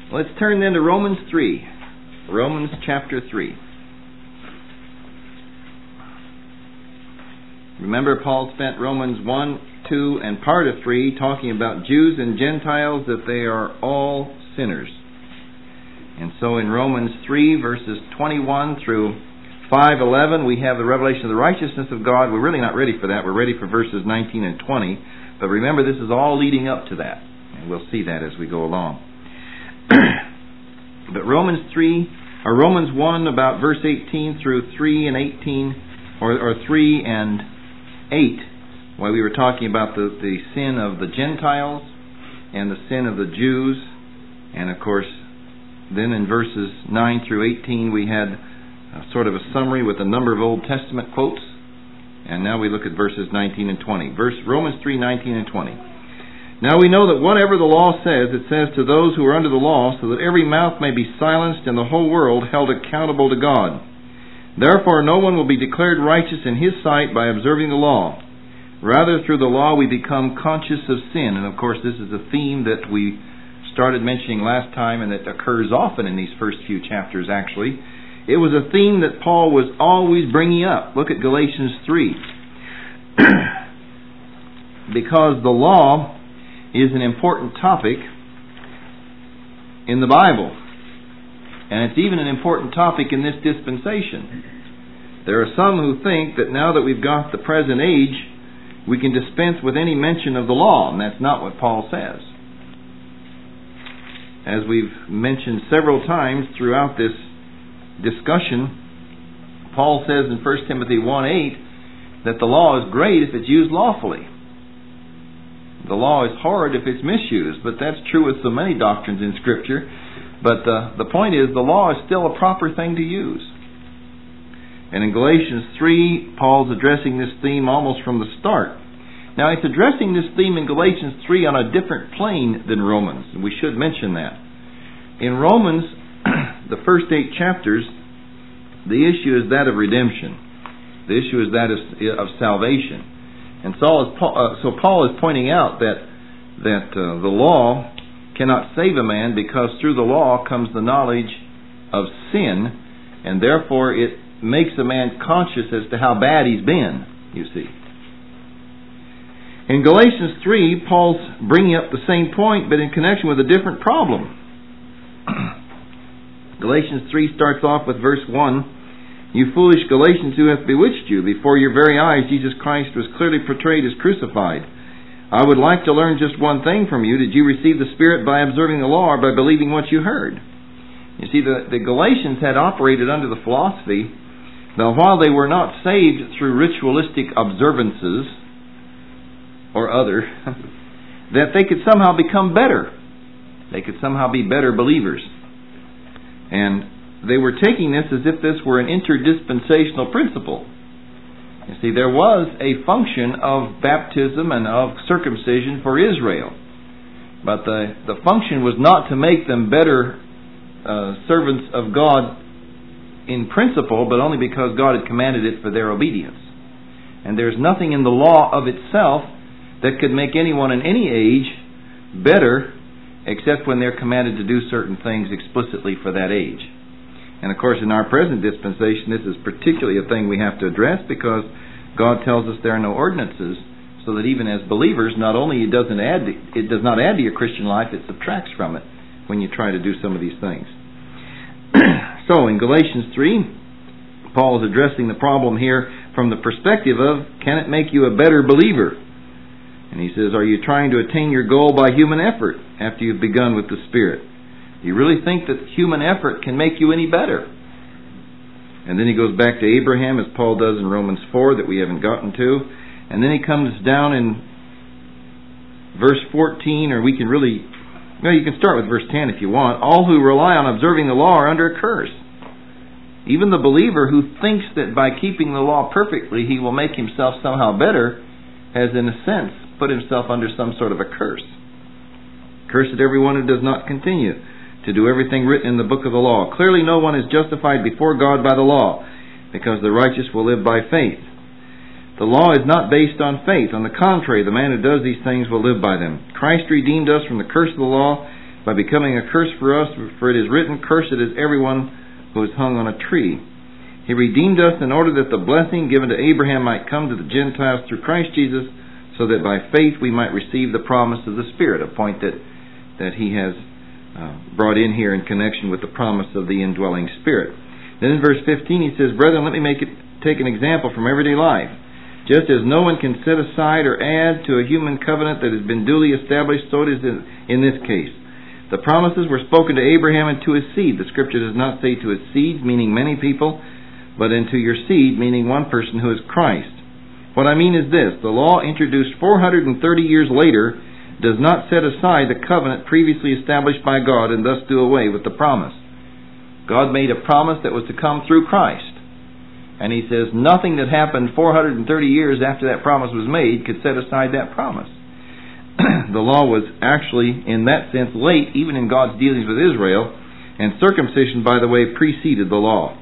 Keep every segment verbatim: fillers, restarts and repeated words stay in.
Let's turn then to Romans three. Romans chapter three. Remember, Paul spent Romans one, two, and part of three talking about Jews and Gentiles, that they are all sinners. And so in Romans three, verses twenty-one through five eleven, we have the revelation of the righteousness of God. We're really not ready for that. We're ready for verses nineteen and twenty. But remember, this is all leading up to that. And we'll see that as we go along. But Romans three, or Romans one, about verse eighteen through three and eighteen, or, or three and eight, while we were talking about the, the sin of the Gentiles and the sin of the Jews. And of course, then in verses nine through eighteen, we had a sort of a summary with a number of Old Testament quotes. And now we look at verses nineteen and twenty. Verse Romans three, nineteen and twenty. Now we know that whatever the law says, it says to those who are under the law, so that every mouth may be silenced and the whole world held accountable to God. Therefore no one will be declared righteous in his sight by observing the law. Rather, through the law we become conscious of sin. And of course this is a theme that we started mentioning last time, and that occurs often in these first few chapters actually. It was a theme that Paul was always bringing up. Look at Galatians three. Because the law is an important topic in the Bible. And it's even an important topic in this dispensation. There are some who think that now that we've got the present age, we can dispense with any mention of the law, and that's not what Paul says. As we've mentioned several times throughout this discussion, Paul says in First Timothy one eight that the law is great if it's used lawfully. The law is hard if it's misused, but that's true with so many doctrines in Scripture. But uh, the point is, the law is still a proper thing to use. And in Galatians three, Paul's addressing this theme almost from the start. Now, it's addressing this theme in Galatians three on a different plane than Romans, and we should mention that. In Romans, the first eight chapters, the issue is that of redemption. The issue is that of, of salvation. And so, is Paul, uh, so Paul is pointing out that, that uh, the law cannot save a man, because through the law comes the knowledge of sin, and therefore it makes a man conscious as to how bad he's been, you see. In Galatians three, Paul's bringing up the same point, but in connection with a different problem. Galatians three starts off with verse one. You foolish Galatians, who hath bewitched you? Before your very eyes Jesus Christ was clearly portrayed as crucified. I would like to learn just one thing from you. Did you receive the Spirit by observing the law, or by believing what you heard? You see, the, the Galatians had operated under the philosophy that while they were not saved through ritualistic observances or other, that they could somehow become better. They could somehow be better believers. And they were taking this as if this were an interdispensational principle. You see, there was a function of baptism and of circumcision for Israel. But the, the function was not to make them better uh, servants of God in principle, but only because God had commanded it for their obedience. And there's nothing in the law of itself that could make anyone in any age better, except when they're commanded to do certain things explicitly for that age. And of course, in our present dispensation, this is particularly a thing we have to address, because God tells us there are no ordinances, so that even as believers, not only it doesn't add to, it does not add to your Christian life, it subtracts from it when you try to do some of these things. So in Galatians three, Paul is addressing the problem here from the perspective of, can it make you a better believer? And he says, are you trying to attain your goal by human effort after you've begun with the Spirit? Do you really think that human effort can make you any better? And then he goes back to Abraham, as Paul does in Romans four, that we haven't gotten to. And then he comes down in verse fourteen, or we can really, well, you can start with verse ten if you want. All who rely on observing the law are under a curse. Even the believer who thinks that by keeping the law perfectly he will make himself somehow better has, in a sense, put himself under some sort of a curse. Cursed everyone who does not continue to do everything written in the book of the law. Clearly no one is justified before God by the law, because the righteous will live by faith. The law is not based on faith. On the contrary, the man who does these things will live by them. Christ redeemed us from the curse of the law, by becoming a curse for us, for it is written, "Cursed is everyone who is hung on a tree." He redeemed us in order that the blessing given to Abraham might come to the Gentiles through Christ Jesus, so that by faith we might receive the promise of the Spirit, a point that, that he has uh, brought in here in connection with the promise of the indwelling Spirit. Then in verse fifteen he says, "Brethren, let me make it, take an example from everyday life. Just as no one can set aside or add to a human covenant that has been duly established, so it is in, in this case. The promises were spoken to Abraham and to his seed." The Scripture does not say to his seed, meaning many people, but into your seed, meaning one person who is Christ. What I mean is this: the law introduced four hundred thirty years later does not set aside the covenant previously established by God and thus do away with the promise. God made a promise that was to come through Christ. And he says nothing that happened four hundred thirty years after that promise was made could set aside that promise. The law was actually, in that sense, late, even in God's dealings with Israel, and circumcision, by the way, preceded the law.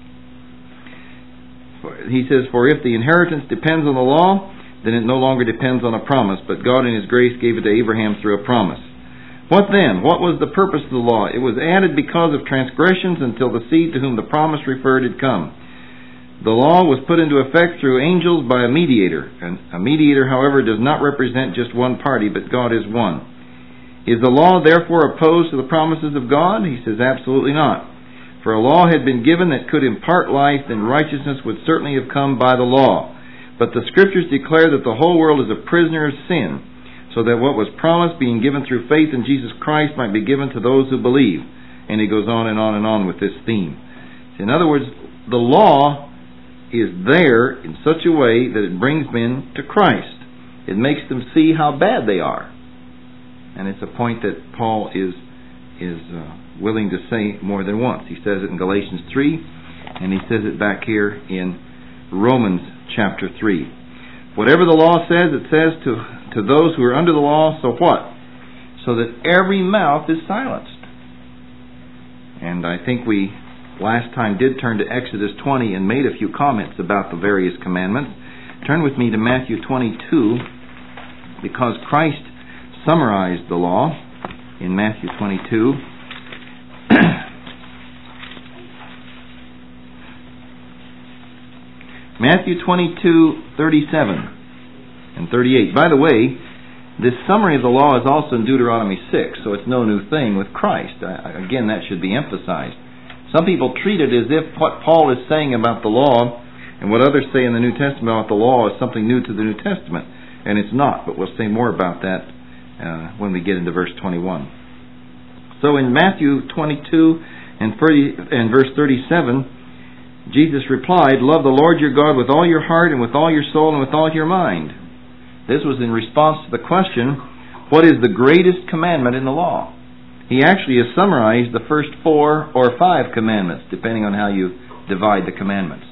He says, "For if the inheritance depends on the law, then it no longer depends on a promise, but God in His grace gave it to Abraham through a promise. What then? What was the purpose of the law? It was added because of transgressions until the seed to whom the promise referred had come. The law was put into effect through angels by a mediator. And a mediator, however, does not represent just one party, but God is one. Is the law therefore opposed to the promises of God? He says absolutely not. For a law had been given that could impart life, then righteousness would certainly have come by the law. But the Scriptures declare that the whole world is a prisoner of sin, so that what was promised, being given through faith in Jesus Christ, might be given to those who believe." And he goes on and on and on with this theme. In other words, the law is there in such a way that it brings men to Christ. It makes them see how bad they are. And it's a point that Paul is is uh, willing to say more than once. He says it in Galatians three, and he says it back here in Romans chapter three. Whatever the law says, it says to, to those who are under the law, so what? So that every mouth is silenced. And I think we last time did turn to Exodus twenty and made a few comments about the various commandments. Turn with me to Matthew twenty-two, because Christ summarized the law in Matthew twenty-two. Matthew twenty-two, thirty-seven and thirty-eight. By the way, this summary of the law is also in Deuteronomy six, so it's no new thing with Christ. Uh, again, that should be emphasized. Some people treat it as if what Paul is saying about the law and what others say in the New Testament about the law is something new to the New Testament. And it's not, but we'll say more about that uh, when we get into verse twenty-one. So in Matthew twenty-two and, thirty, and verse thirty-seven, Jesus replied, "Love the Lord your God with all your heart and with all your soul and with all your mind." This was in response to the question, what is the greatest commandment in the law? He actually has summarized the first four or five commandments, depending on how you divide the commandments.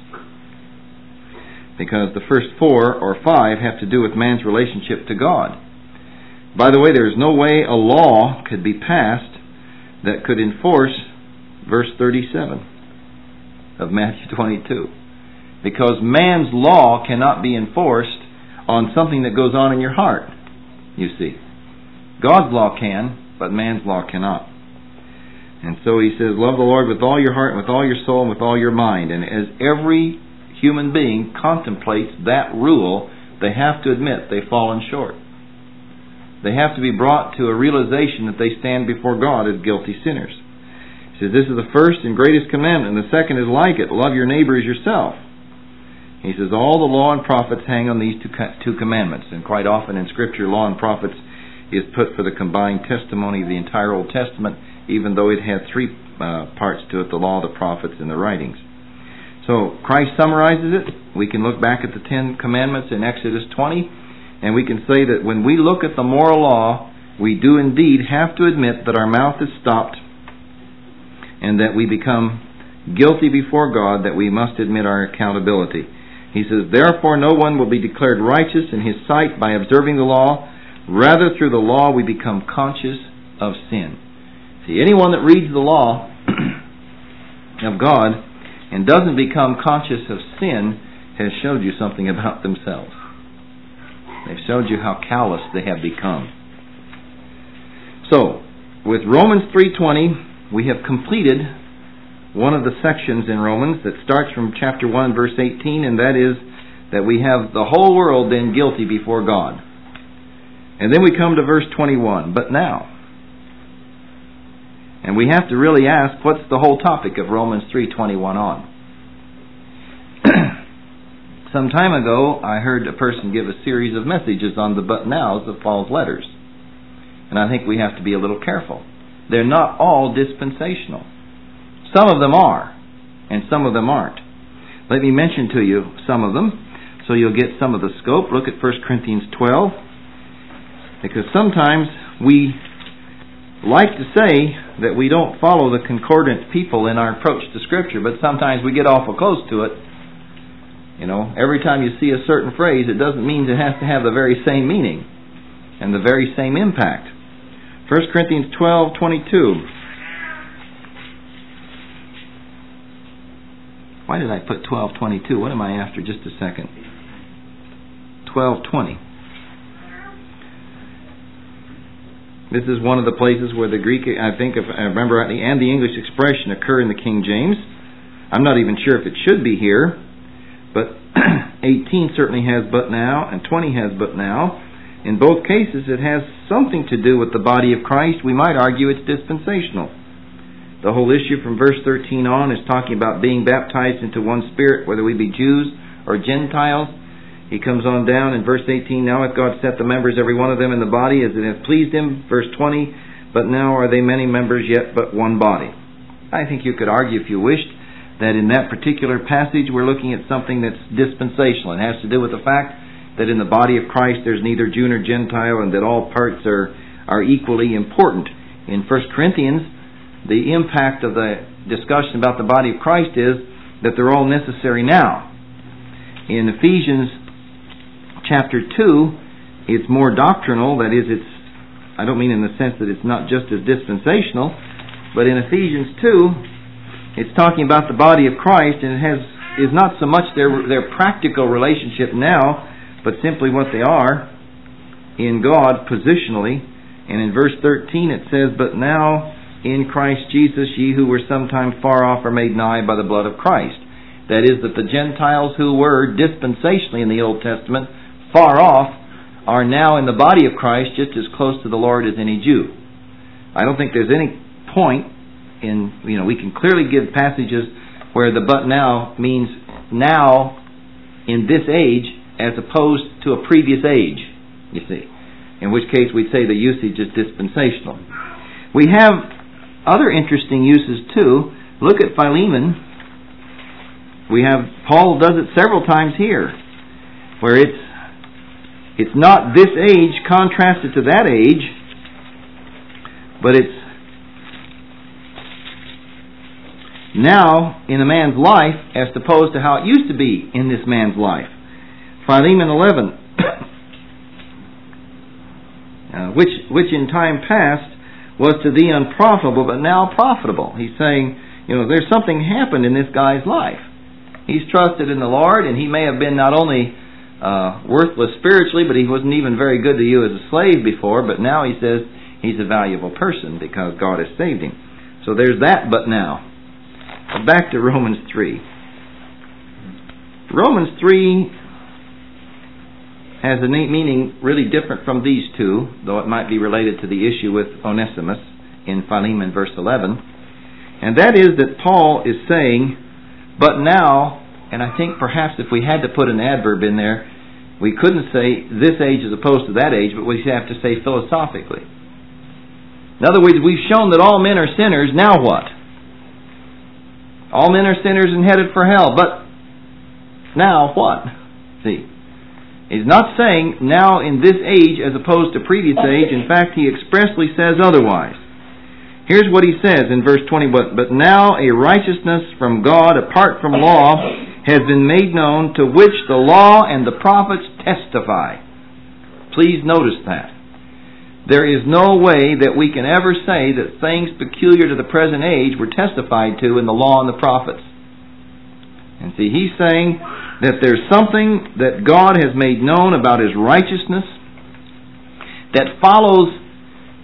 Because the first four or five have to do with man's relationship to God. By the way, there is no way a law could be passed that could enforce verse thirty-seven of Matthew twenty-two. Because man's law cannot be enforced on something that goes on in your heart, you see. God's law can, but man's law cannot. And so he says, love the Lord with all your heart, and with all your soul, and with all your mind. And as every human being contemplates that rule, they have to admit they've fallen short. They have to be brought to a realization that they stand before God as guilty sinners. He says, this is the first and greatest commandment, and the second is like it, love your neighbor as yourself. He says, all the law and prophets hang on these two, two commandments. And quite often in Scripture, law and prophets is put for the combined testimony of the entire Old Testament, even though it had three uh, parts to it, the law, the prophets, and the writings. So Christ summarizes it. We can look back at the Ten Commandments in Exodus twenty, and we can say that when we look at the moral law, we do indeed have to admit that our mouth is stopped and that we become guilty before God, that we must admit our accountability. He says, therefore no one will be declared righteous in his sight by observing the law. Rather, through the law we become conscious of sin. See, anyone that reads the law of God and doesn't become conscious of sin has showed you something about themselves. They've showed you how callous they have become. So, with Romans three twenty, we have completed one of the sections in Romans that starts from chapter one, verse eighteen, and that is that we have the whole world then guilty before God. And then we come to verse twenty-one, but now. And we have to really ask, what's the whole topic of Romans three twenty-one on? Some time ago, I heard a person give a series of messages on the but nows of Paul's letters. And I think we have to be a little careful. They're not all dispensational. Some of them are, and some of them aren't. Let me mention to you some of them, so you'll get some of the scope. Look at First Corinthians twelve, because sometimes we like to say that we don't follow the concordant people in our approach to Scripture, but sometimes we get awful close to it. You know, every time you see a certain phrase, it doesn't mean it has to have the very same meaning and the very same impact. First Corinthians twelve twenty-two. Why did I put twelve twenty-two? What am I after? Just a second. twelve twenty. This is one of the places where the Greek, I think, if I remember rightly, and the English expression occur in the King James. I'm not even sure if it should be here, but eighteen certainly has but now, and twenty has but now. In both cases, it has something to do with the body of Christ. We might argue it's dispensational. The whole issue from verse thirteen on is talking about being baptized into one Spirit, whether we be Jews or Gentiles. He comes on down in verse eighteen, now hath God set the members, every one of them, in the body as it hath pleased Him. Verse twenty, but now are they many members, yet but one body. I think you could argue, if you wished, that in that particular passage we're looking at something that's dispensational. It has to do with the fact that in the body of Christ there's neither Jew nor Gentile, and that all parts are, are equally important. In First Corinthians, the impact of the discussion about the body of Christ is that they're all necessary now. In Ephesians chapter two, it's more doctrinal. That is, it's, I don't mean in the sense that it's not just as dispensational, but in Ephesians two, it's talking about the body of Christ, and it has is not so much their their practical relationship now, but simply what they are in God positionally. And in verse thirteen it says, but now in Christ Jesus ye who were sometime far off are made nigh by the blood of Christ. That is, that the Gentiles who were dispensationally in the Old Testament far off are now in the body of Christ just as close to the Lord as any Jew. I don't think there's any point in, you know, we can clearly give passages where the but now means now in this age as opposed to a previous age, you see. In which case we'd say the usage is dispensational. We have other interesting uses too. Look at Philemon. We have, Paul does it several times here, where it's it's not this age contrasted to that age, but it's now in a man's life as opposed to how it used to be in this man's life. Philemon eleven, uh, which which in time past was to thee unprofitable, but now profitable. He's saying, you know, there's something happened in this guy's life. He's trusted in the Lord, and he may have been not only uh, worthless spiritually, but he wasn't even very good to you as a slave before, but now he says he's a valuable person because God has saved him. So there's that but now. Back to Romans three. Romans three has a meaning really different from these two, though it might be related to the issue with Onesimus in Philemon verse eleven. And that is that Paul is saying, but now, and I think perhaps if we had to put an adverb in there, we couldn't say this age as opposed to that age, but we have to say philosophically. In other words, we've shown that all men are sinners, now what? All men are sinners and headed for hell, but now what? See, he's not saying now in this age as opposed to previous age. In fact, he expressly says otherwise. Here's what he says in verse twenty, but, but now a righteousness from God apart from law has been made known, to which the law and the prophets testify. Please notice that. There is no way that we can ever say that things peculiar to the present age were testified to in the law and the prophets. And see, he's saying that there's something that God has made known about His righteousness that follows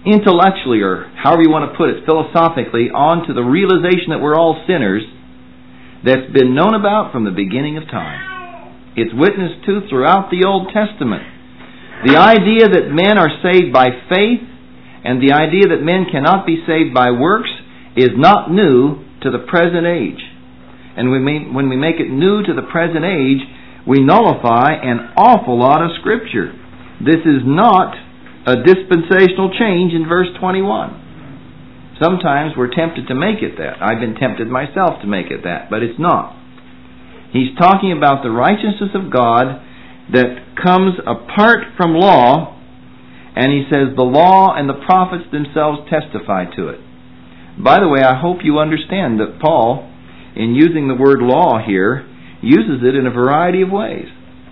intellectually, or however you want to put it, philosophically, onto the realization that we're all sinners, that's been known about from the beginning of time. It's witnessed to throughout the Old Testament. The idea that men are saved by faith and the idea that men cannot be saved by works is not new to the present age. And when we, when we make it new to the present age, we nullify an awful lot of Scripture. This is not a dispensational change in verse twenty-one. Sometimes we're tempted to make it that. I've been tempted myself to make it that, but it's not. He's talking about the righteousness of God that comes apart from law, and he says the law and the prophets themselves testify to it. By the way, I hope you understand that Paul, in using the word law here, uses it in a variety of ways.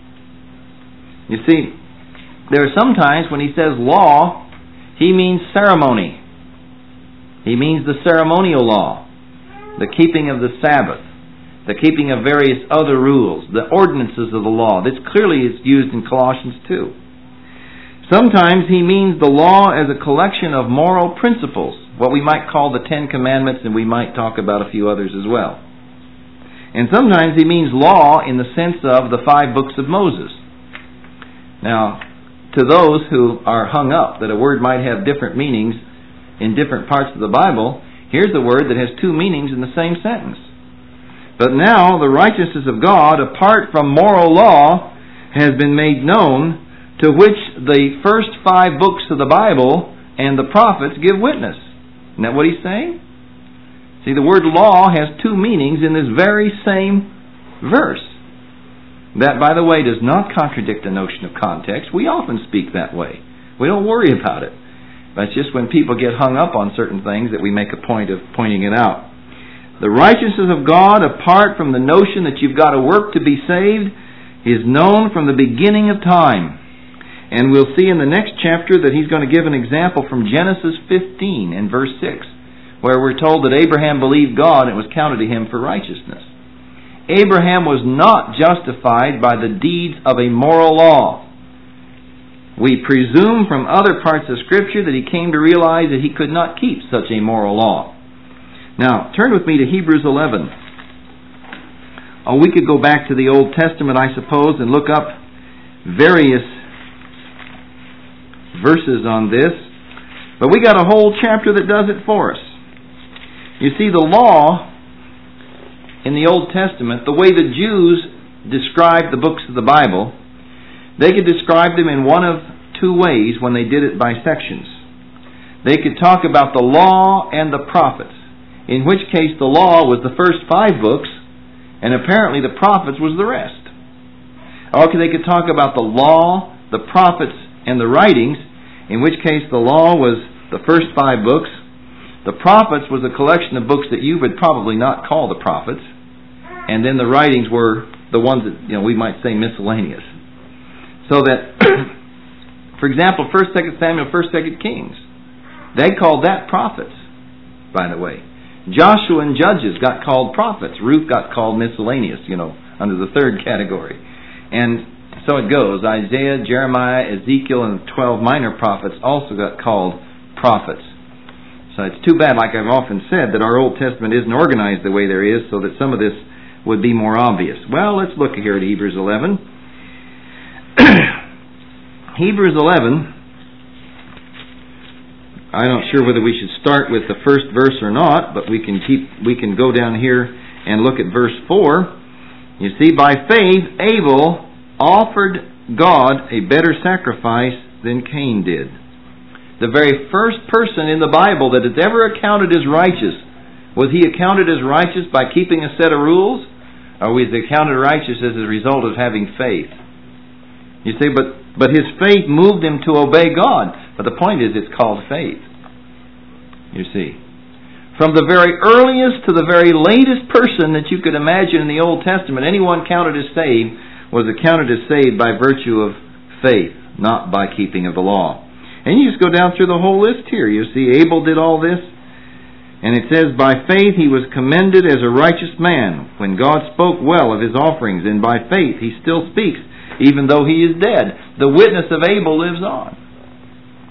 You see, there are some times when he says law, he means ceremony. He means the ceremonial law, the keeping of the Sabbath, the keeping of various other rules, the ordinances of the law. This clearly is used in Colossians two. Sometimes he means the law as a collection of moral principles, what we might call the Ten Commandments, and we might talk about a few others as well. And sometimes he means law in the sense of the five books of Moses. Now, to those who are hung up that a word might have different meanings in different parts of the Bible, here's a word that has two meanings in the same sentence. But now the righteousness of God, apart from moral law, has been made known, to which the first five books of the Bible and the prophets give witness. Isn't that what he's saying? See, the word law has two meanings in this very same verse. That, by the way, does not contradict the notion of context. We often speak that way. We don't worry about it. But it's just when people get hung up on certain things that we make a point of pointing it out. The righteousness of God, apart from the notion that you've got to work to be saved, is known from the beginning of time. And we'll see in the next chapter that he's going to give an example from Genesis fifteen and verse six, where we're told that Abraham believed God and it was counted to him for righteousness. Abraham was not justified by the deeds of a moral law. We presume from other parts of Scripture that he came to realize that he could not keep such a moral law. Now, turn with me to Hebrews eleven. Oh, we could go back to the Old Testament, I suppose, and look up various verses on this. But we got a whole chapter that does it for us. You see, the law in the Old Testament, the way the Jews described the books of the Bible, they could describe them in one of two ways when they did it by sections. They could talk about the law and the prophets, in which case the law was the first five books, and apparently the prophets was the rest. Or they could talk about the law, the prophets, and the writings, in which case the law was the first five books. The prophets was a collection of books that you would probably not call the prophets, and then the writings were the ones that, you know, we might say miscellaneous. So that, for example, First, Second Samuel, First, Second Kings, they called that prophets, by the way. Joshua and Judges got called prophets. Ruth got called miscellaneous, you know, under the third category. And so it goes. Isaiah, Jeremiah, Ezekiel, and the twelve minor prophets also got called prophets. So it's too bad, like I've often said, that our Old Testament isn't organized the way there is, so that some of this would be more obvious. Well, let's look here at Hebrews eleven. Hebrews eleven, I'm not sure whether we should start with the first verse or not, but we can keep we can go down here and look at verse four. You see, by faith Abel offered God a better sacrifice than Cain did. The very first person in the Bible that is ever accounted as righteous, was he accounted as righteous by keeping a set of rules, or was he accounted righteous as a result of having faith? You say, but but his faith moved him to obey God. But the point is, it's called faith. You see. From the very earliest to the very latest person that you could imagine in the Old Testament, anyone counted as saved was accounted as saved by virtue of faith, not by keeping of the law. And you just go down through the whole list here. You see, Abel did all this. And it says, by faith he was commended as a righteous man, when God spoke well of his offerings. And by faith he still speaks, even though he is dead. The witness of Abel lives on. You see,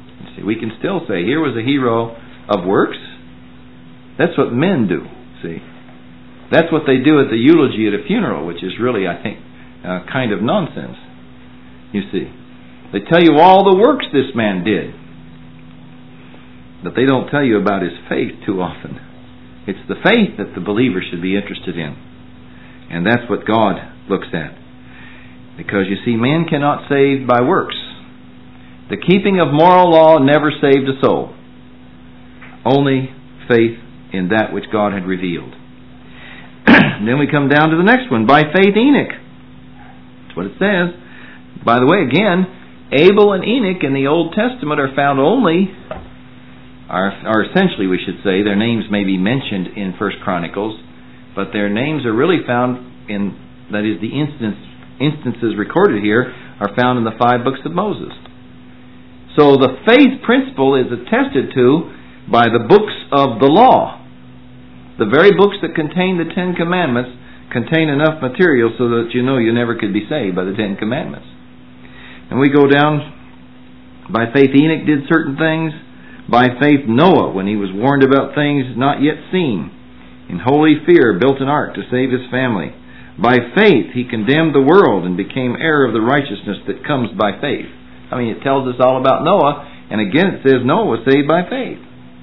We can still say, here was a hero of works. That's what men do, see. That's what they do at the eulogy at a funeral, which is really, I think, uh, kind of nonsense, you see. They tell you all the works this man did, but they don't tell you about his faith too often. It's the faith that the believer should be interested in. And that's what God looks at. Because you see, man cannot save by works. The keeping of moral law never saved a soul. Only faith in that which God had revealed. And then we come down to the next one. By faith Enoch. That's what it says. By the way, again, Abel and Enoch in the Old Testament are found only, are, are essentially we should say, their names may be mentioned in First Chronicles, but their names are really found in, that is, the instance, instances recorded here are found in the five books of Moses. So the faith principle is attested to by the books of the law. The very books that contain the Ten Commandments contain enough material so that you know you never could be saved by the Ten Commandments. And we go down, by faith Enoch did certain things. By faith Noah, when he was warned about things not yet seen, in holy fear built an ark to save his family. By faith he condemned the world and became heir of the righteousness that comes by faith. I mean, it tells us all about Noah, and again it says Noah was saved by faith.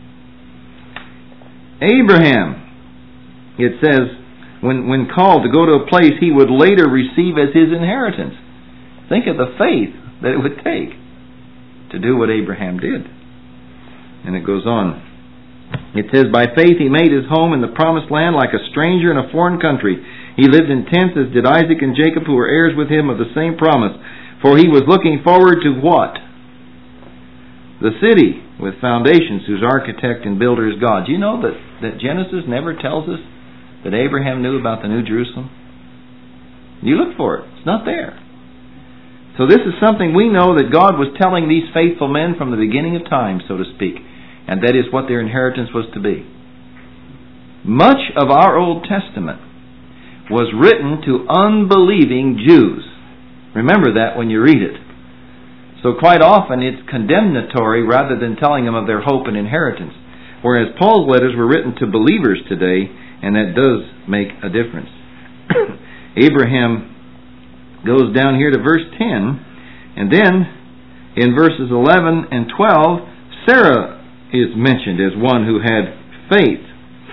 Abraham, it says, when, when called to go to a place he would later receive as his inheritance. Think of the faith that it would take to do what Abraham did. And it goes on. It says, by faith he made his home in the promised land like a stranger in a foreign country. He lived in tents as did Isaac and Jacob, who were heirs with him of the same promise. For he was looking forward to what? The city with foundations, whose architect and builder is God. Do you know that, that Genesis never tells us that Abraham knew about the New Jerusalem? You look for it. It's not there. So this is something we know that God was telling these faithful men from the beginning of time, so to speak. And that is what their inheritance was to be. Much of our Old Testament was written to unbelieving Jews. Remember that when you read it. So quite often it's condemnatory rather than telling them of their hope and inheritance. Whereas Paul's letters were written to believers today, and that does make a difference. Abraham goes down here to verse ten, and then in verses eleven and twelve, Sarah is mentioned as one who had faith.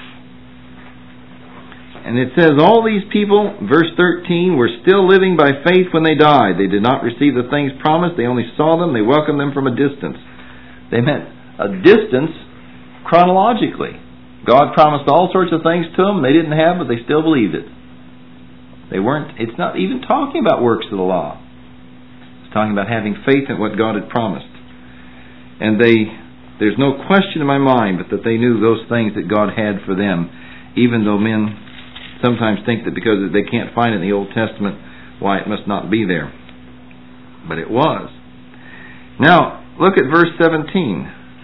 And it says, all these people, verse thirteen, were still living by faith when they died. They did not receive the things promised. They only saw them. They welcomed them from a distance. They meant a distance chronologically. God promised all sorts of things to them they didn't have, but they still believed it. They weren't, it's not even talking about works of the law. It's talking about having faith in what God had promised. And they, there's no question in my mind but that they knew those things that God had for them, even though men sometimes think that because they can't find it in the Old Testament, why it must not be there. But it was. Now, look at verse seventeen.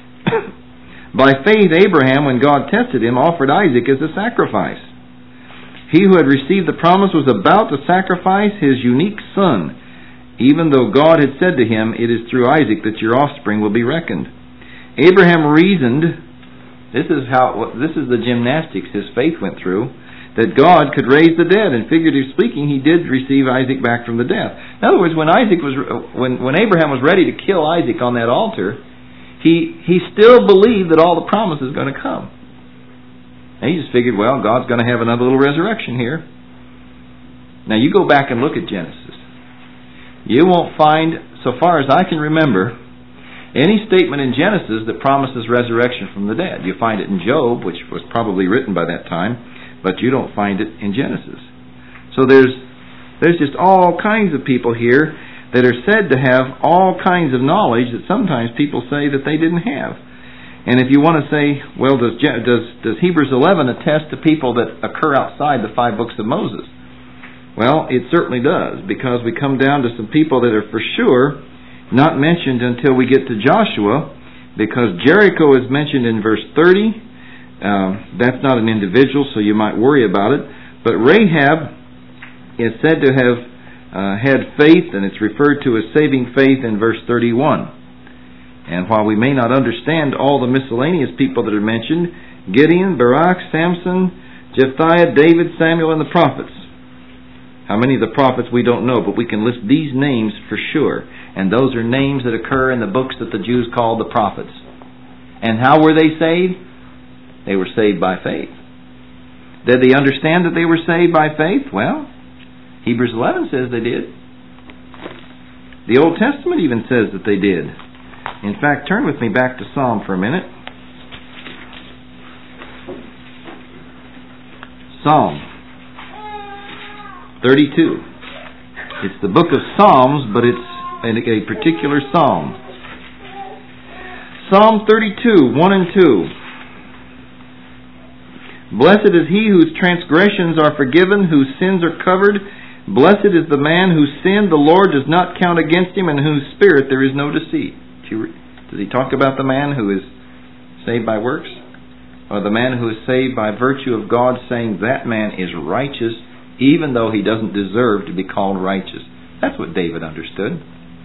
By faith Abraham, when God tested him, offered Isaac as a sacrifice. He who had received the promise was about to sacrifice his unique son, even though God had said to him, it is through Isaac that your offspring will be reckoned. Abraham reasoned, this is how this is the gymnastics his faith went through, that God could raise the dead, and figuratively speaking, he did receive Isaac back from the death. In other words, when Isaac was, when when Abraham was ready to kill Isaac on that altar, he he still believed that all the promise is going to come. And he just figured, well, God's going to have another little resurrection here. Now you go back and look at Genesis. You won't find, so far as I can remember, any statement in Genesis that promises resurrection from the dead. You find it in Job, which was probably written by that time, but you don't find it in Genesis. So there's there's just all kinds of people here that are said to have all kinds of knowledge that sometimes people say that they didn't have. And if you want to say, well, does does does Hebrews eleven attest to people that occur outside the five books of Moses? Well, it certainly does, because we come down to some people that are for sure not mentioned until we get to Joshua, because Jericho is mentioned in verse thirty. Uh, that's not an individual, so you might worry about it. But Rahab is said to have uh, had faith, and it's referred to as saving faith in verse thirty-one. And while we may not understand all the miscellaneous people that are mentioned, Gideon, Barak, Samson, Jephthah, David, Samuel, and the prophets. How many of the prophets we don't know, but we can list these names for sure. And those are names that occur in the books that the Jews called the prophets. And how were they saved? They were saved by faith. Did they understand that they were saved by faith? Well, Hebrews eleven says they did. The Old Testament even says that they did. In fact, turn with me back to Psalm for a minute. Psalm thirty-two. It's the book of Psalms, but it's a particular psalm. Psalm thirty-two, one and two. Blessed is he whose transgressions are forgiven, whose sins are covered. Blessed is the man whose sin the Lord does not count against him, and in whose spirit there is no deceit. Does he talk about the man who is saved by works? Or the man who is saved by virtue of God, saying that man is righteous, even though he doesn't deserve to be called righteous? That's what David understood.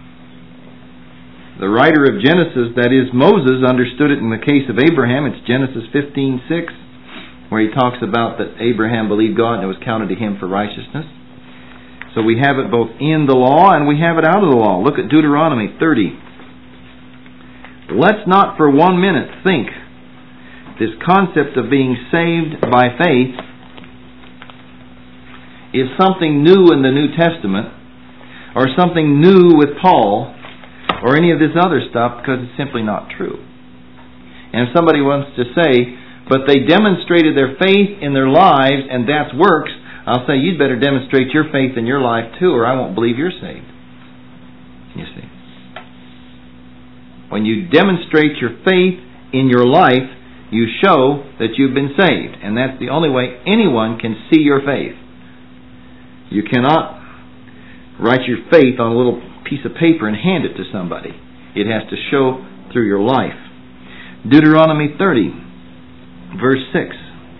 The writer of Genesis, that is Moses, understood it in the case of Abraham. It's Genesis fifteen six, where he talks about that Abraham believed God and it was counted to him for righteousness. So we have it both in the law and we have it out of the law. Look at Deuteronomy thirty. Let's not for one minute think this concept of being saved by faith is something new in the New Testament, or something new with Paul, or any of this other stuff, because it's simply not true. And if somebody wants to say, but they demonstrated their faith in their lives and that's works, I'll say you'd better demonstrate your faith in your life too, or I won't believe you're saved. You see. When you demonstrate your faith in your life, you show that you've been saved. And that's the only way anyone can see your faith. You cannot write your faith on a little piece of paper and hand it to somebody. It has to show through your life. Deuteronomy thirty, verse six.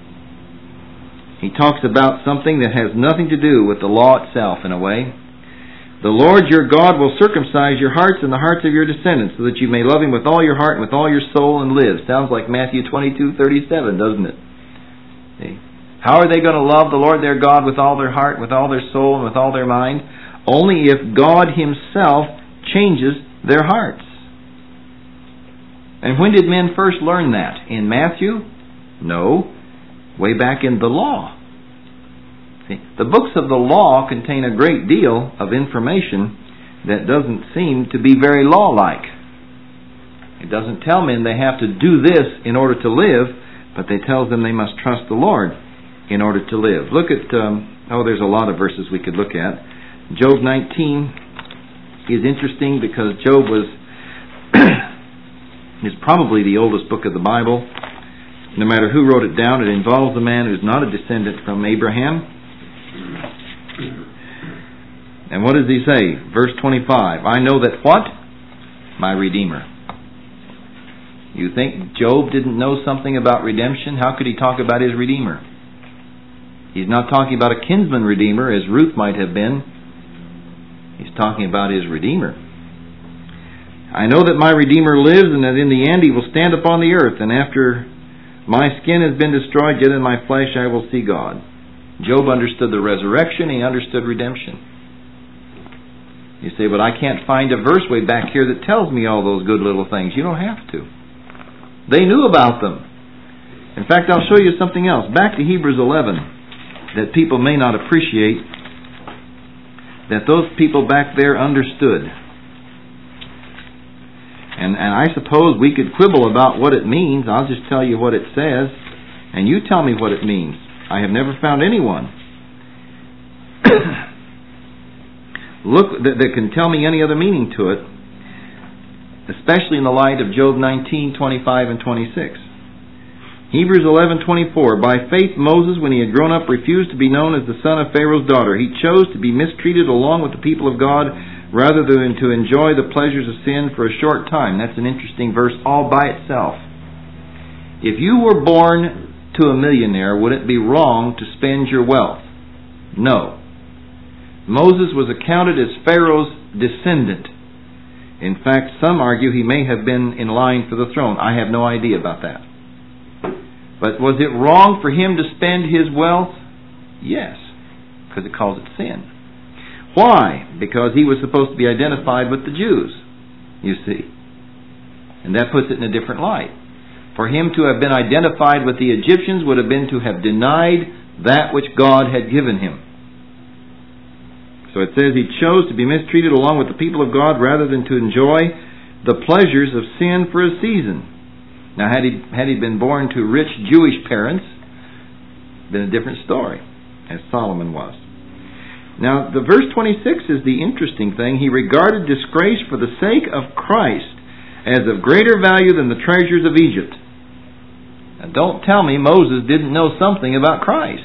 He talks about something that has nothing to do with the law itself in a way. The Lord your God will circumcise your hearts and the hearts of your descendants, so that you may love Him with all your heart and with all your soul and live. Sounds like Matthew twenty-two thirty-seven, doesn't it? See? How are they going to love the Lord their God with all their heart, with all their soul, and with all their mind? Only if God Himself changes their hearts. And when did men first learn that? In Matthew? No. Way back in the law. See, the books of the law contain a great deal of information that doesn't seem to be very law-like. It doesn't tell men they have to do this in order to live, but they tells them they must trust the Lord in order to live. Look at, um, oh, there's a lot of verses we could look at. Job nineteen is interesting because Job was is probably the oldest book of the Bible. No matter who wrote it down, it involves a man who's not a descendant from Abraham. And what does he say? Verse twenty-five. I know that what? My Redeemer. You think Job didn't know something about redemption? How could he talk about his Redeemer? He's not talking about a kinsman Redeemer, as Ruth might have been. He's talking about his Redeemer. I know that my Redeemer lives, and that in the end He will stand upon the earth, and after my skin has been destroyed, yet in my flesh I will see God. Job understood the resurrection, he understood redemption. You say, but I can't find a verse way back here that tells me all those good little things. You don't have to. They knew about them. In fact, I'll show you something else. Back to Hebrews eleven, that people may not appreciate, that those people back there understood. And, and I suppose we could quibble about what it means. I'll just tell you what it says, and you tell me what it means. I have never found anyone look that, that can tell me any other meaning to it, especially in the light of Job nineteen, twenty-five and twenty-six. Hebrews eleven twenty-four. By faith Moses, when he had grown up, refused to be known as the son of Pharaoh's daughter. He chose to be mistreated along with the people of God, rather than to enjoy the pleasures of sin for a short time. That's an interesting verse all by itself. If you were born to a millionaire, would it be wrong to spend your wealth? No. Moses was accounted as Pharaoh's descendant. In fact, some argue he may have been in line for the throne. I have no idea about that. But was it wrong for him to spend his wealth? Yes, because it calls it sin. Why? Because he was supposed to be identified with the Jews, you see. And that puts it in a different light. For him to have been identified with the Egyptians would have been to have denied that which God had given him. So it says he chose to be mistreated along with the people of God rather than to enjoy the pleasures of sin for a season. Now, had he had he been born to rich Jewish parents, been a different story, as Solomon was. Now, the verse twenty-six is the interesting thing. He regarded disgrace for the sake of Christ as of greater value than the treasures of Egypt. Now, don't tell me Moses didn't know something about Christ.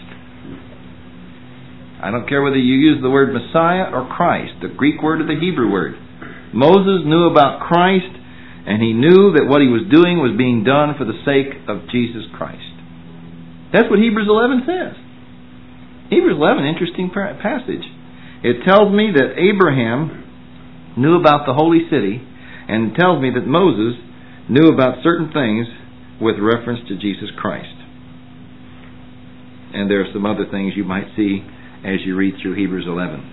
I don't care whether you use the word Messiah or Christ, the Greek word or the Hebrew word. Moses knew about Christ, and he knew that what he was doing was being done for the sake of Jesus Christ. That's what Hebrews eleven says. Hebrews eleven, interesting passage. It tells me that Abraham knew about the holy city, and it tells me that Moses knew about certain things with reference to Jesus Christ. And there are some other things you might see as you read through Hebrews eleven.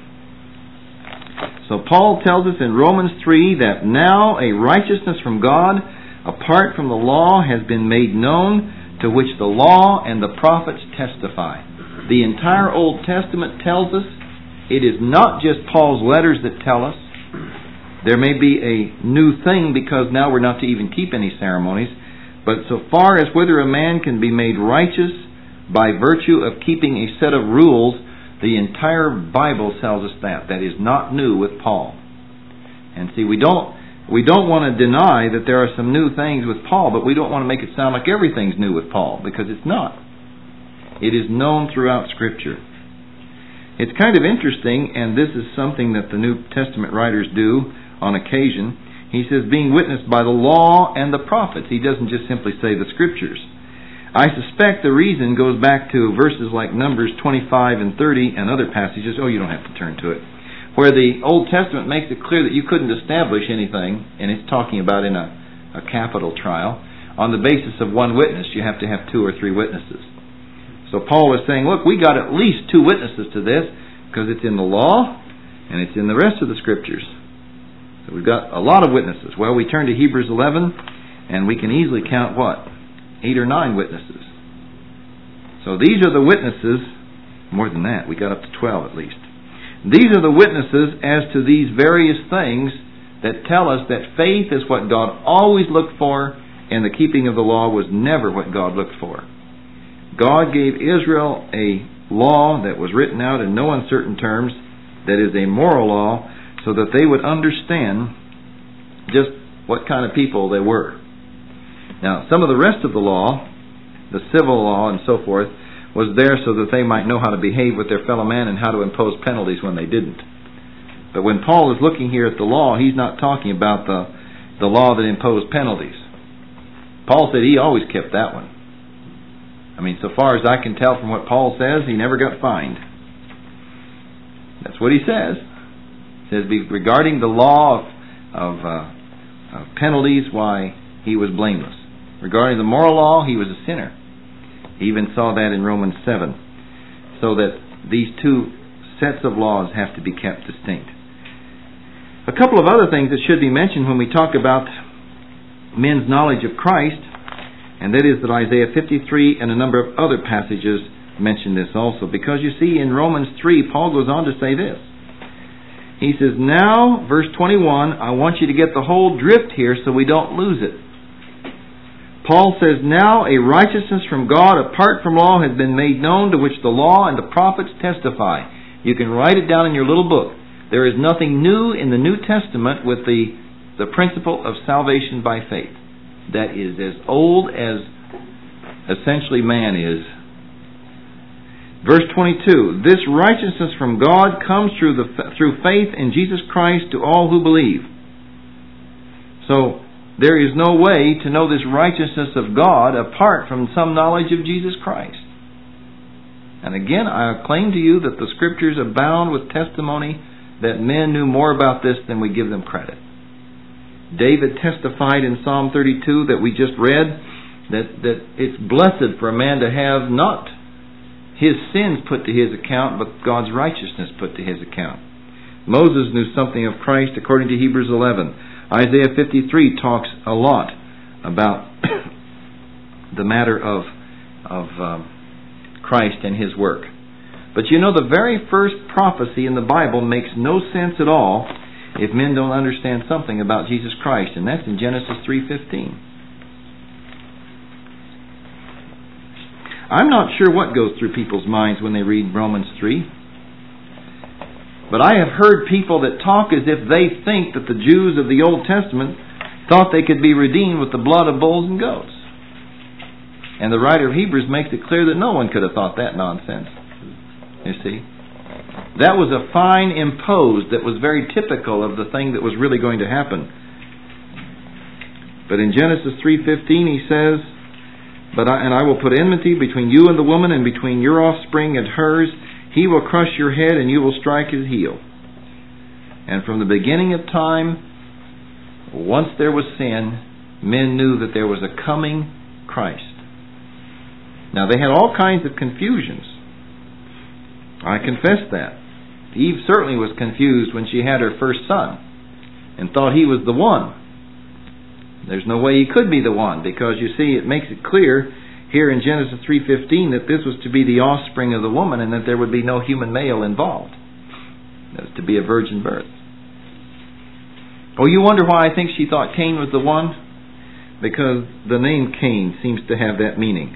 So Paul tells us in Romans three that now a righteousness from God apart from the law has been made known, to which the law and the prophets testify. The entire Old Testament tells us. It is not just Paul's letters that tell us. There may be a new thing because now we're not to even keep any ceremonies. But so far as whether a man can be made righteous by virtue of keeping a set of rules, the entire Bible tells us that. That is not new with Paul. And see, we don't we don't want to deny that there are some new things with Paul, but we don't want to make it sound like everything's new with Paul, because it's not. It is known throughout Scripture. It's kind of interesting, and this is something that the New Testament writers do on occasion. He says, being witnessed by the law and the prophets. He doesn't just simply say the Scriptures. I suspect the reason goes back to verses like Numbers twenty-five and thirty and other passages. Oh, you don't have to turn to it. Where the Old Testament makes it clear that you couldn't establish anything, and it's talking about in a, a capital trial, on the basis of one witness. You have to have two or three witnesses. So Paul is saying, look, we got at least two witnesses to this, because it's in the law and it's in the rest of the Scriptures. So we've got a lot of witnesses. Well, we turn to Hebrews eleven, and we can easily count what? Eight or nine witnesses. So these are the witnesses, more than that, we got up to twelve at least. These are the witnesses as to these various things that tell us that faith is what God always looked for, and the keeping of the law was never what God looked for. God gave Israel a law that was written out in no uncertain terms, that is a moral law, so that they would understand just what kind of people they were. Now, some of the rest of the law, the civil law and so forth, was there so that they might know how to behave with their fellow man and how to impose penalties when they didn't. But when Paul is looking here at the law, he's not talking about the, the law that imposed penalties. Paul said he always kept that one. I mean, so far as I can tell from what Paul says, he never got fined. That's what he says. He says, regarding the law of, of, uh, of penalties, why, he was blameless. Regarding the moral law, he was a sinner. He even saw that in Romans seven. So that these two sets of laws have to be kept distinct. A couple of other things that should be mentioned when we talk about men's knowledge of Christ, and that is that Isaiah fifty-three and a number of other passages mention this also. Because you see, in Romans three, Paul goes on to say this. He says, now, verse twenty-one, I want you to get the whole drift here so we don't lose it. Paul says, now a righteousness from God apart from law has been made known, to which the law and the prophets testify. You can write it down in your little book. There is nothing new in the New Testament with the, the principle of salvation by faith. That is as old as essentially man is. Verse twenty-two, this righteousness from God comes through the through faith in Jesus Christ to all who believe. So, there is no way to know this righteousness of God apart from some knowledge of Jesus Christ. And again, I claim to you that the Scriptures abound with testimony that men knew more about this than we give them credit. David testified in Psalm thirty-two that we just read that, that it's blessed for a man to have not his sins put to his account, but God's righteousness put to his account. Moses knew something of Christ according to Hebrews eleven. Isaiah fifty-three talks a lot about the matter of, of um, Christ and His work. But you know, the very first prophecy in the Bible makes no sense at all if men don't understand something about Jesus Christ, and that's in Genesis three fifteen. I'm not sure what goes through people's minds when they read Romans three. But I have heard people that talk as if they think that the Jews of the Old Testament thought they could be redeemed with the blood of bulls and goats. And the writer of Hebrews makes it clear that no one could have thought that nonsense. You see? That was a fine imposed that was very typical of the thing that was really going to happen. But in Genesis three fifteen he says, But I, and I will put enmity between you and the woman, and between your offspring and hers. He will crush your head, and you will strike his heel. And from the beginning of time, once there was sin, men knew that there was a coming Christ. Now they had all kinds of confusions. I confess that. Eve certainly was confused when she had her first son and thought he was the one. There's no way he could be the one, because you see, it makes it clear here in Genesis three fifteen that this was to be the offspring of the woman, and that there would be no human male involved. That was to be a virgin birth. Oh, you wonder why I think she thought Cain was the one? Because the name Cain seems to have that meaning.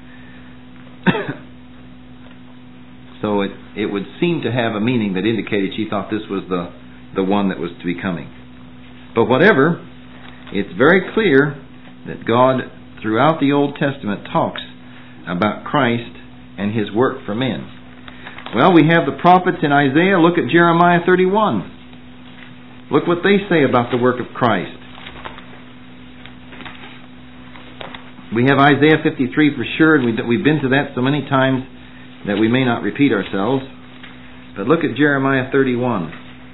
So it, it would seem to have a meaning that indicated she thought this was the, the one that was to be coming. But whatever, it's very clear that God, throughout the Old Testament, talks about Christ and His work for men. Well, we have the prophets in Isaiah. Look at Jeremiah thirty-one. Look what they say about the work of Christ. We have Isaiah fifty-three for sure, and we've been to that so many times that we may not repeat ourselves. But look at Jeremiah thirty-one.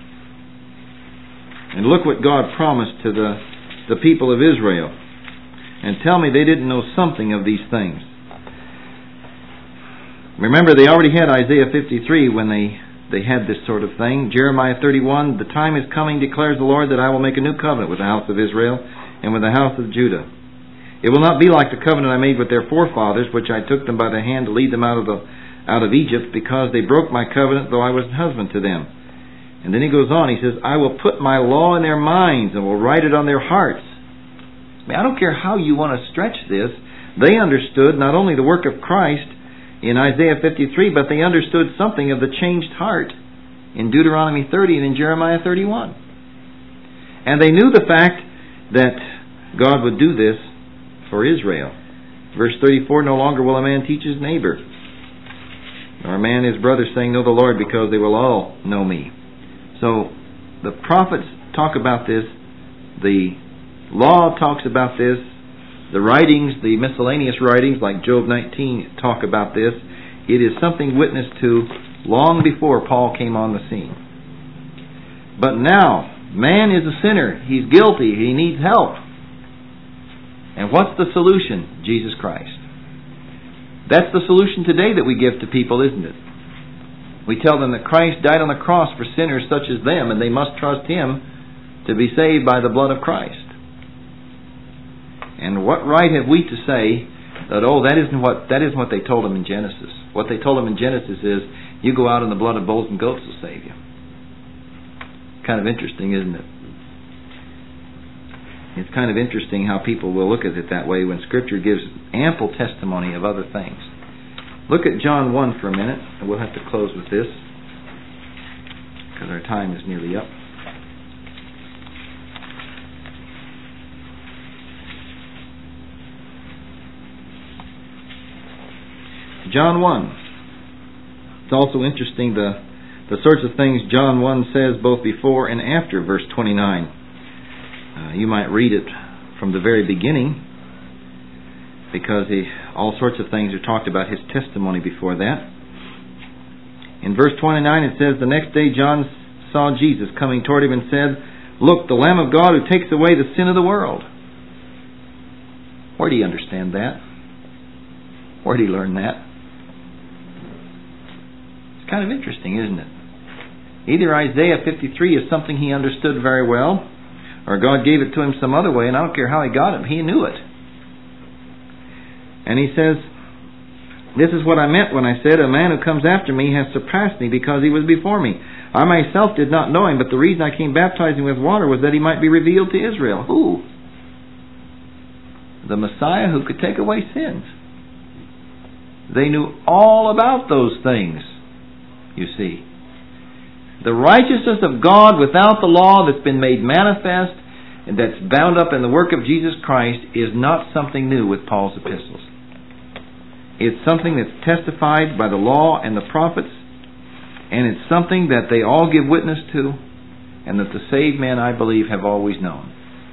And look what God promised to the, the people of Israel. And tell me they didn't know something of these things. Remember, they already had Isaiah fifty-three when they, they had this sort of thing. Jeremiah thirty-one, the time is coming, declares the Lord, that I will make a new covenant with the house of Israel and with the house of Judah. It will not be like the covenant I made with their forefathers, which I took them by the hand to lead them out of the out of Egypt, because they broke my covenant, though I was husband to them. And then he goes on, he says, I will put my law in their minds and will write it on their hearts. I mean, I don't care how you want to stretch this. They understood not only the work of Christ in Isaiah fifty-three, but they understood something of the changed heart in Deuteronomy thirty and in Jeremiah thirty-one. And they knew the fact that God would do this for Israel. Verse thirty-four, no longer will a man teach his neighbor, nor a man his brother, saying, know the Lord, because they will all know me. So the prophets talk about this, the law talks about this, the writings, the miscellaneous writings like Job nineteen talk about this. It is something witnessed to long before Paul came on the scene. But now, man is a sinner. He's guilty. He needs help. And what's the solution? Jesus Christ. That's the solution today that we give to people, isn't it? We tell them that Christ died on the cross for sinners such as them, and they must trust Him to be saved by the blood of Christ. And what right have we to say that, oh, that isn't what that isn't what they told them in Genesis? What they told them in Genesis is, you go out and the blood of bulls and goats will save you. Kind of interesting, isn't it? It's kind of interesting how people will look at it that way when Scripture gives ample testimony of other things. Look at John one for a minute, and we'll have to close with this because our time is nearly up. John one. It's also interesting the, the sorts of things John one says both before and after verse twenty-nine. Uh, you might read it from the very beginning, because he, all sorts of things are talked about his testimony before that. In verse twenty-nine it says, the next day John saw Jesus coming toward him and said, Look, the Lamb of God who takes away the sin of the world. Where do you understand that? Where do you learn that? It's kind of interesting, isn't it? Either Isaiah fifty-three is something he understood very well, or God gave it to him some other way, and I don't care how he got it, he knew it. And he says, this is what I meant when I said, a man who comes after me has surpassed me because he was before me. I myself did not know him, but the reason I came baptizing with water was that he might be revealed to Israel. Who? The Messiah who could take away sins. They knew all about those things, you see. The righteousness of God without the law that's been made manifest and that's bound up in the work of Jesus Christ is not something new with Paul's epistles. It's something that's testified by the law and the prophets, and it's something that they all give witness to, and that the saved men, I believe, have always known.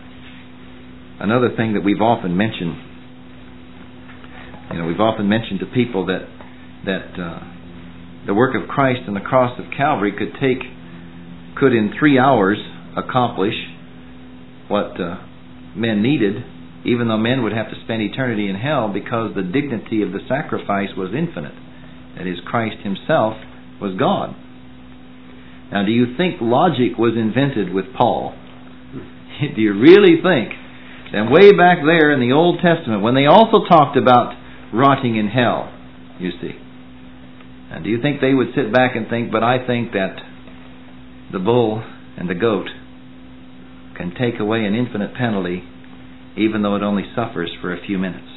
Another thing that we've often mentioned, you know, we've often mentioned to people that that uh, the work of Christ on the cross of Calvary could take, could in three hours accomplish what uh, men needed, even though men would have to spend eternity in hell, because the dignity of the sacrifice was infinite. That is, Christ himself was God. Now, do you think logic was invented with Paul? Do you really think that way back there in the Old Testament, when they also talked about rotting in hell, you see, and do you think they would sit back and think, but I think that the bull and the goat can take away an infinite penalty even though it only suffers for a few minutes?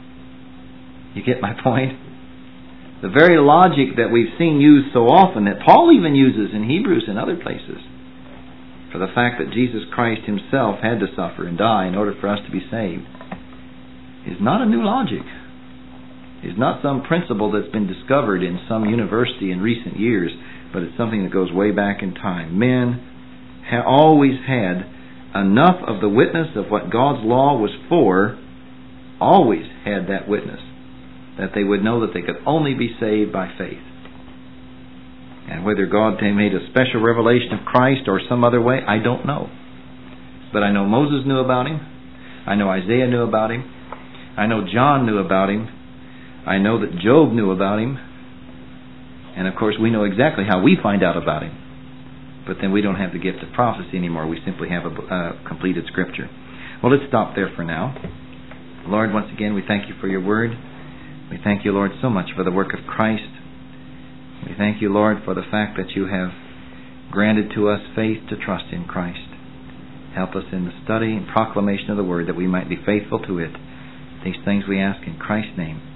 You get my point? The very logic that we've seen used so often, that Paul even uses in Hebrews and other places, for the fact that Jesus Christ himself had to suffer and die in order for us to be saved, is not a new logic. It's not some principle that's been discovered in some university in recent years, but it's something that goes way back in time. Men have always had enough of the witness of what God's law was for, always had that witness, that they would know that they could only be saved by faith. And whether God made a special revelation of Christ or some other way, I don't know. But I know Moses knew about him. I know Isaiah knew about him. I know John knew about him. I know that Job knew about him. And of course we know exactly how we find out about him. But then we don't have the gift of prophecy anymore. We simply have a uh, completed Scripture. Well, let's stop there for now. Lord, once again, we thank you for your word. We thank you, Lord, so much for the work of Christ. We thank you, Lord, for the fact that you have granted to us faith to trust in Christ. Help us in the study and proclamation of the word that we might be faithful to it. These things we ask in Christ's name.